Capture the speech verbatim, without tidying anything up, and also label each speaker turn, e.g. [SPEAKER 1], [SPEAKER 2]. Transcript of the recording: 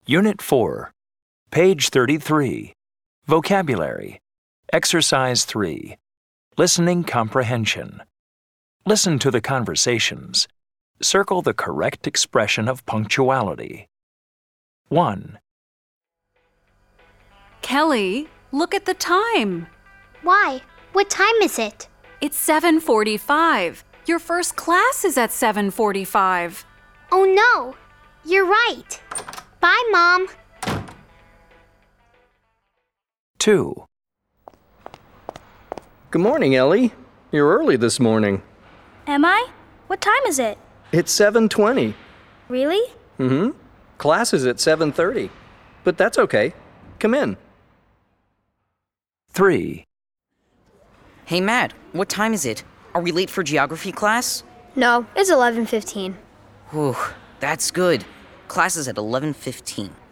[SPEAKER 1] Unit four, page thirty-three, Vocabulary, Exercise three, Listening Comprehension. Listen to the conversations. Circle the correct expression of punctuality. one.
[SPEAKER 2] Kelly, look at the time.
[SPEAKER 3] Why? What time is it?
[SPEAKER 2] It's seven forty-five. Your first class is at seven forty-five.
[SPEAKER 3] Oh no, you're right. Bye, Mom.
[SPEAKER 1] two.
[SPEAKER 4] Good morning, Ellie. You're early this morning.
[SPEAKER 5] Am I? What time is it?
[SPEAKER 4] It's seven twenty.
[SPEAKER 5] Really?
[SPEAKER 4] Mm-hmm. Class is at seven thirty. But that's okay. Come in.
[SPEAKER 1] three.
[SPEAKER 6] Hey, Matt, what time is it? Are we late for geography class?
[SPEAKER 5] No, it's eleven fifteen.
[SPEAKER 6] Whew, that's good. Class is at eleven fifteen.